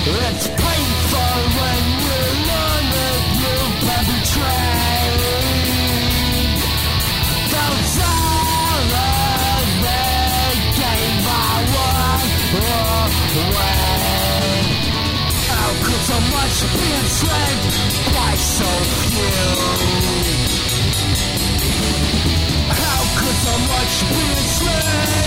It's painful when you learn that you've been betrayed. Those are the game I won away. How could so much be enslaved by so few? How could so much be enslaved?